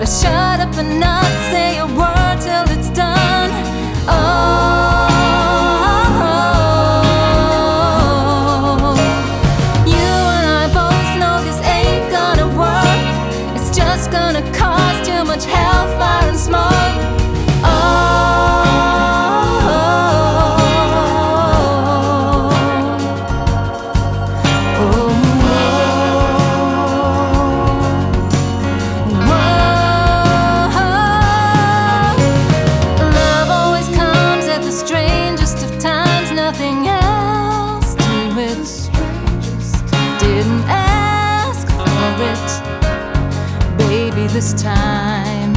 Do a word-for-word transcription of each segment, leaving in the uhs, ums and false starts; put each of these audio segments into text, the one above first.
shut up and not say a word till it's done. Oh, you and I both know this ain't gonna work. It's just gonna cause too much hellfire and smoke. Nothing else to it. Didn't ask for it, baby, this time.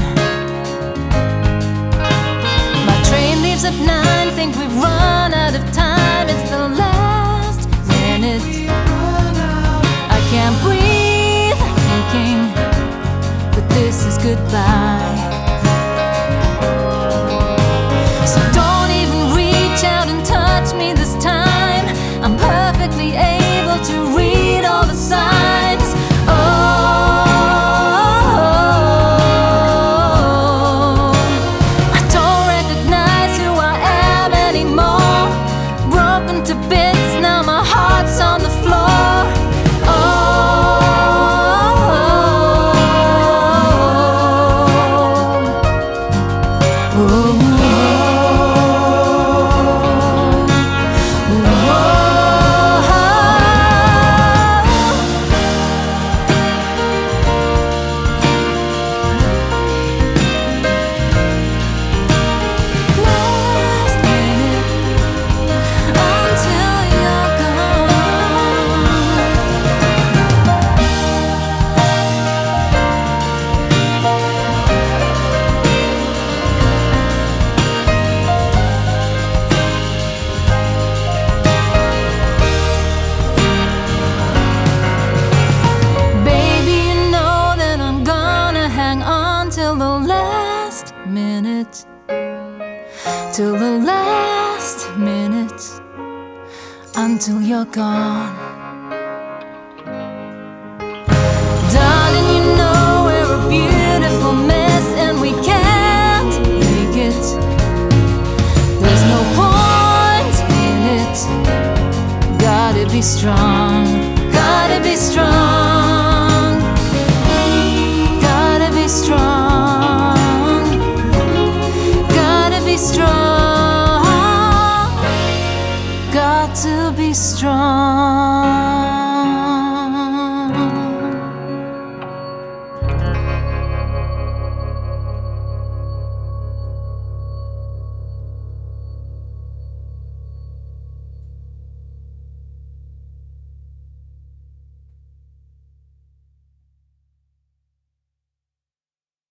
My train leaves at nine, think we've run out of time. It's the last minute. I can't breathe, thinking that this is goodbye. So don't even reach out and touch me this time. I'm perfectly able to read all the signs. Oh, I don't recognize who I am anymore. Broken to bits, now my heart's on the floor. Oh, oh. Till the last minute, till the last minute, until you're gone. Darling, you know we're a beautiful mess and we can't make it. There's no point in it. Gotta be strong, gotta be strong, gotta be strong. Strong, got to be strong.